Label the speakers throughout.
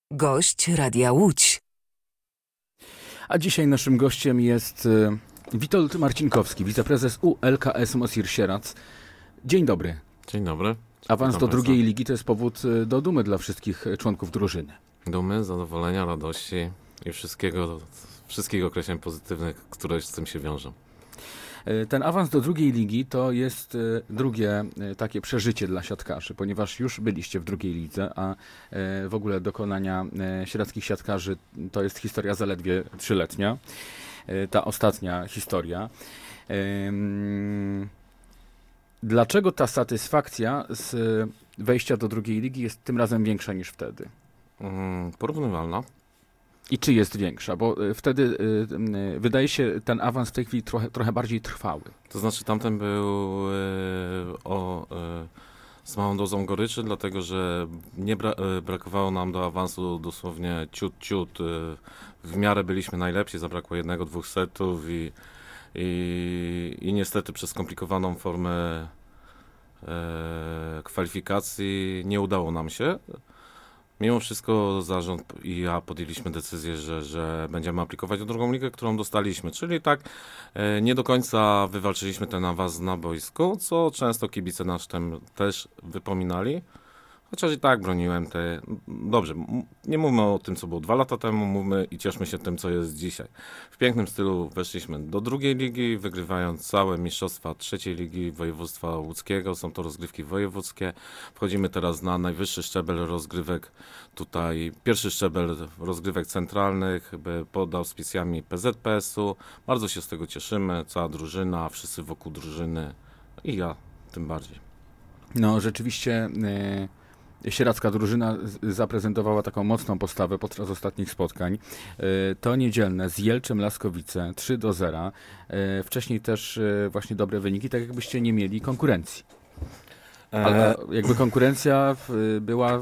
Speaker 1: Gość Radia Łódź.
Speaker 2: A dzisiaj naszym gościem jest Witold Marcinkowski, wiceprezes ULKS Mosir Sieradz. Dzień dobry.
Speaker 3: Dzień dobry.
Speaker 2: Awans do drugiej ligi to jest powód do dumy dla wszystkich członków drużyny.
Speaker 3: Dumy, zadowolenia, radości i wszystkiego określeń pozytywnych, które z tym się wiążą.
Speaker 2: Ten awans do drugiej ligi to jest drugie takie przeżycie dla siatkarzy, ponieważ już byliście w drugiej lidze, a w ogóle dokonania sieradzkich siatkarzy to jest historia zaledwie 3-letnia. Ta ostatnia historia. Dlaczego ta satysfakcja z wejścia do drugiej ligi jest tym razem większa niż wtedy?
Speaker 3: Porównywalna.
Speaker 2: I czy jest większa? Bo wtedy wydaje się ten awans w tej chwili trochę bardziej trwały.
Speaker 3: To znaczy tamten był z małą dozą goryczy, dlatego że nie brakowało nam do awansu dosłownie ciut. W miarę byliśmy najlepsi, zabrakło 1-2 setów i niestety przez skomplikowaną formę kwalifikacji nie udało nam się. Mimo wszystko zarząd i ja podjęliśmy decyzję, że będziemy aplikować o drugą ligę, którą dostaliśmy. Czyli tak nie do końca wywalczyliśmy ten awans na boisku, co często kibice nas też wypominali. Chociaż i tak broniłem te... Dobrze, nie mówmy o tym, co było 2 lata temu, mówmy i cieszmy się tym, co jest dzisiaj. W pięknym stylu weszliśmy do drugiej ligi, wygrywając całe mistrzostwa trzeciej ligi województwa łódzkiego. Są to rozgrywki wojewódzkie. Wchodzimy teraz na najwyższy szczebel rozgrywek. Tutaj pierwszy szczebel rozgrywek centralnych pod auspicjami PZPS-u. Bardzo się z tego cieszymy, cała drużyna, wszyscy wokół drużyny i ja tym bardziej.
Speaker 2: No rzeczywiście... Sieradzka drużyna zaprezentowała taką mocną postawę podczas ostatnich spotkań. To niedzielne z Jelczem Laskowice 3-0. Wcześniej też właśnie dobre wyniki, tak jakbyście nie mieli konkurencji. Ale jakby konkurencja była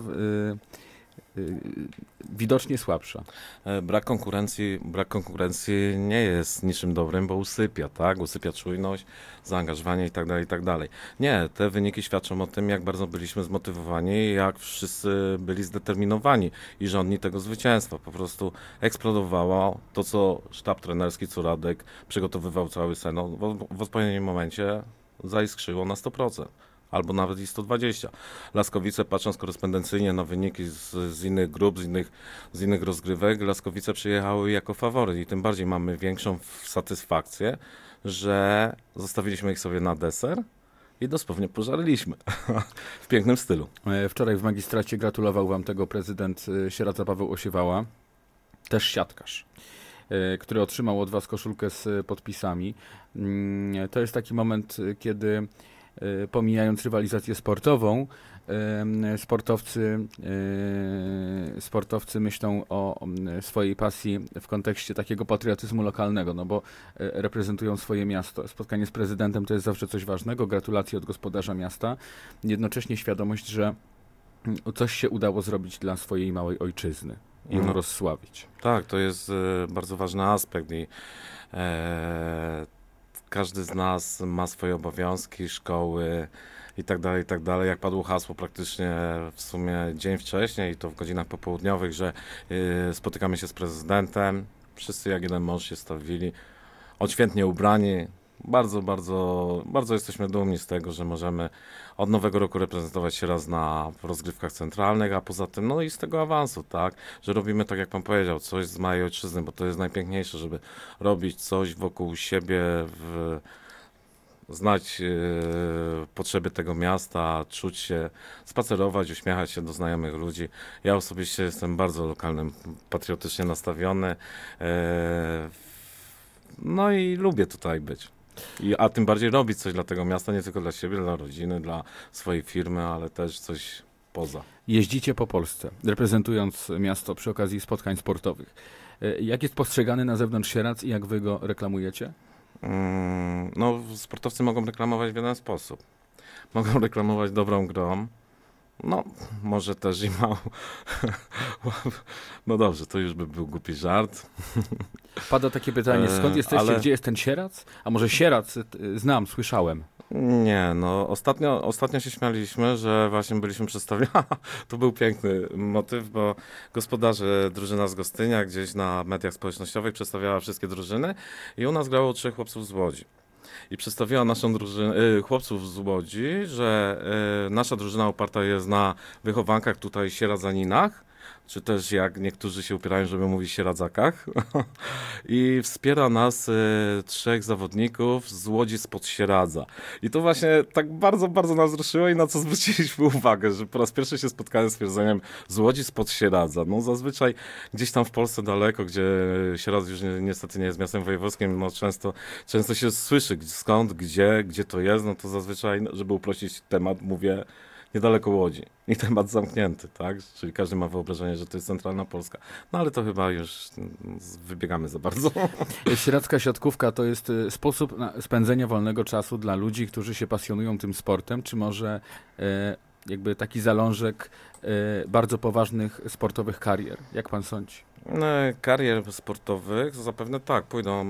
Speaker 2: widocznie słabsza.
Speaker 3: Brak konkurencji nie jest niczym dobrym, bo usypia, tak? Usypia czujność, zaangażowanie i tak dalej. Nie, te wyniki świadczą o tym, jak bardzo byliśmy zmotywowani, jak wszyscy byli zdeterminowani i żądni tego zwycięstwa. Po prostu eksplodowało to, co sztab trenerski, co Radek przygotowywał cały sezon. W odpowiednim momencie zaiskrzyło na 100%. Albo nawet i 120. Laskowice, patrząc korespondencyjnie na wyniki z innych grup, z innych rozgrywek, Laskowice przyjechały jako faworyt i tym bardziej mamy większą satysfakcję, że zostawiliśmy ich sobie na deser i dosłownie pożarliśmy w pięknym stylu.
Speaker 2: Wczoraj w magistracie gratulował wam tego prezydent Sieradza Paweł Osiewała, też siatkarz, który otrzymał od was koszulkę z podpisami. To jest taki moment, kiedy pomijając rywalizację sportową, sportowcy myślą o swojej pasji w kontekście takiego patriotyzmu lokalnego, no bo reprezentują swoje miasto. Spotkanie z prezydentem to jest zawsze coś ważnego, gratulacje od gospodarza miasta, jednocześnie świadomość, że coś się udało zrobić dla swojej małej ojczyzny i ją rozsławić.
Speaker 3: Tak, to jest bardzo ważny aspekt i każdy z nas ma swoje obowiązki, szkoły i tak dalej. Jak padło hasło praktycznie w sumie dzień wcześniej, i to w godzinach popołudniowych, że spotykamy się z prezydentem. Wszyscy jak jeden mąż się stawili, odświętnie ubrani. Bardzo jesteśmy dumni z tego, że możemy od nowego roku reprezentować się raz w rozgrywkach centralnych, a poza tym, no i z tego awansu, tak, że robimy tak, jak pan powiedział, coś z małej ojczyzny, bo to jest najpiękniejsze, żeby robić coś wokół siebie, znać potrzeby tego miasta, czuć się, spacerować, uśmiechać się do znajomych ludzi. Ja osobiście jestem bardzo lokalnym, patriotycznie nastawiony, no i lubię tutaj być. A tym bardziej robić coś dla tego miasta, nie tylko dla siebie, dla rodziny, dla swojej firmy, ale też coś poza.
Speaker 2: Jeździcie po Polsce, reprezentując miasto przy okazji spotkań sportowych. Jak jest postrzegany na zewnątrz Sieradz i jak wy go reklamujecie?
Speaker 3: No, sportowcy mogą reklamować w jeden sposób. Mogą reklamować dobrą grą. No, może też i mało. No dobrze, to już by był głupi żart.
Speaker 2: Pada takie pytanie, skąd jesteście, gdzie jest ten Sierac? A może Sierac znam, słyszałem.
Speaker 3: Nie, no ostatnio się śmialiśmy, że właśnie byliśmy przedstawieni. To był piękny motyw, bo gospodarze drużyna z Gostynia gdzieś na mediach społecznościowych przedstawiała wszystkie drużyny i u nas grało 3 chłopców z Łodzi. I przedstawiła naszą drużynę, chłopców z Łodzi, że nasza drużyna oparta jest na wychowankach tutaj sieradzaninach, czy też jak niektórzy się upierają, żeby mówić sieradzakach. I wspiera nas 3 zawodników z Łodzi spod Sieradza. I to właśnie tak bardzo, bardzo nas ruszyło i na co zwróciliśmy uwagę, że po raz pierwszy się spotkałem z stwierdzeniem z Łodzi spod Sieradza. No zazwyczaj gdzieś tam w Polsce daleko, gdzie Sieradz już niestety nie jest miastem wojewódzkim, no często się słyszy skąd, gdzie to jest, no to zazwyczaj, żeby uprościć temat, mówię niedaleko Łodzi. I temat zamknięty, tak? Czyli każdy ma wyobrażenie, że to jest centralna Polska. No ale to chyba już wybiegamy za bardzo.
Speaker 2: Sieradzka siatkówka to jest sposób na spędzenia wolnego czasu dla ludzi, którzy się pasjonują tym sportem, czy może jakby taki zalążek bardzo poważnych sportowych karier? Jak pan sądzi?
Speaker 3: Karier sportowych zapewne tak, pójdą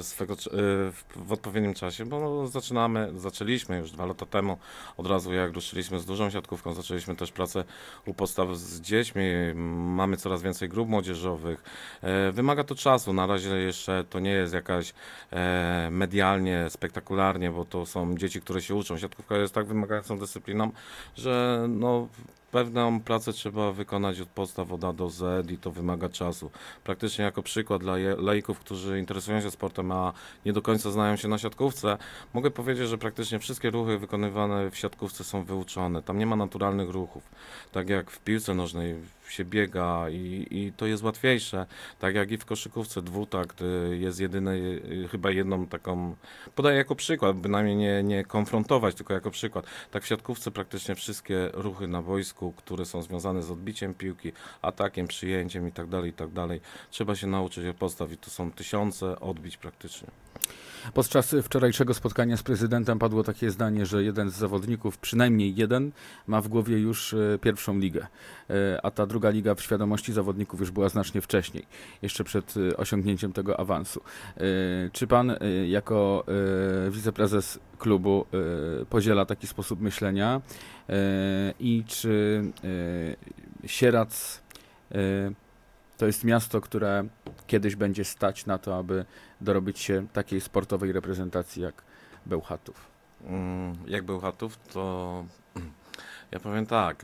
Speaker 3: w odpowiednim czasie, bo zaczęliśmy już 2 lata temu, od razu jak ruszyliśmy z dużą siatkówką, zaczęliśmy też pracę u podstaw z dziećmi, mamy coraz więcej grup młodzieżowych. Wymaga to czasu, na razie jeszcze to nie jest jakaś medialnie, spektakularnie, bo to są dzieci, które się uczą. Siatkówka jest tak wymagającą dyscypliną, że no pewną pracę trzeba wykonać od podstaw od A do Z i to wymaga czasu. Praktycznie jako przykład dla laików, którzy interesują się sportem, a nie do końca znają się na siatkówce, mogę powiedzieć, że praktycznie wszystkie ruchy wykonywane w siatkówce są wyuczone. Tam nie ma naturalnych ruchów. Tak jak w piłce nożnej się biega i to jest łatwiejsze. Tak jak i w koszykówce dwutakt jest chyba jedną taką, podaję jako przykład, bynajmniej nie konfrontować, tylko jako przykład. Tak w siatkówce praktycznie wszystkie ruchy na boisku, które są związane z odbiciem piłki, atakiem, przyjęciem i tak dalej, trzeba się nauczyć od podstaw i to są tysiące odbić praktycznie.
Speaker 2: Podczas wczorajszego spotkania z prezydentem padło takie zdanie, że jeden z zawodników, przynajmniej jeden, ma w głowie już pierwszą ligę, a ta druga liga w świadomości zawodników już była znacznie wcześniej, jeszcze przed osiągnięciem tego awansu. Czy pan jako wiceprezes klubu podziela taki sposób myślenia i czy Sieradz to jest miasto, które kiedyś będzie stać na to, aby dorobić się takiej sportowej reprezentacji jak Bełchatów?
Speaker 3: Jak Bełchatów, to ja powiem tak,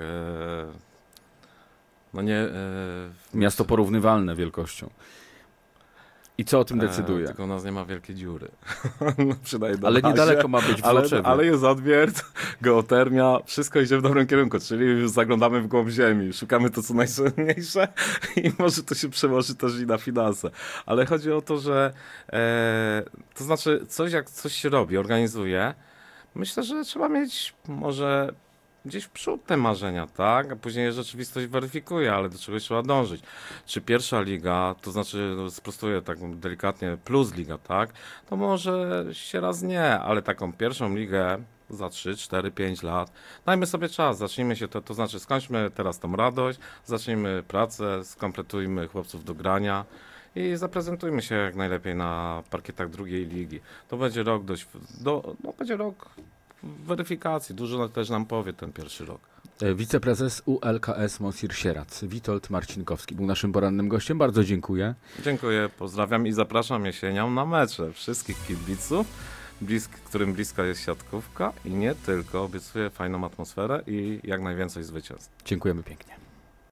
Speaker 3: no nie...
Speaker 2: Miasto porównywalne wielkością. I co o tym decyduje?
Speaker 3: Tylko u nas nie ma wielkiej dziury.
Speaker 2: Ale niedaleko ma być w Złoczewie.
Speaker 3: Ale jest odwiert, geotermia, wszystko idzie w dobrym kierunku, czyli już zaglądamy w głąb ziemi, szukamy to co najcenniejsze i może to się przełoży też i na finanse. Ale chodzi o to, że to znaczy jak coś się robi, organizuje, myślę, że trzeba mieć może gdzieś w przód te marzenia, tak? A później rzeczywistość weryfikuje, ale do czegoś trzeba dążyć. Czy pierwsza liga, to znaczy sprostuję tak delikatnie, plus liga, tak? To może się raz nie, ale taką pierwszą ligę za 3, 4, 5 lat. Dajmy sobie czas, zacznijmy się to znaczy skończmy teraz tą radość, zacznijmy pracę, skompletujmy chłopców do grania i zaprezentujmy się jak najlepiej na parkietach drugiej ligi. To będzie rok będzie rok weryfikacji. Dużo też nam powie ten pierwszy rok.
Speaker 2: Wiceprezes ULKS Mocir Sieradz, Witold Marcinkowski był naszym porannym gościem. Bardzo dziękuję.
Speaker 3: Dziękuję, pozdrawiam i zapraszam jesienią na mecze wszystkich kibiców, którym bliska jest siatkówka i nie tylko. Obiecuję fajną atmosferę i jak najwięcej zwycięstw.
Speaker 2: Dziękujemy pięknie.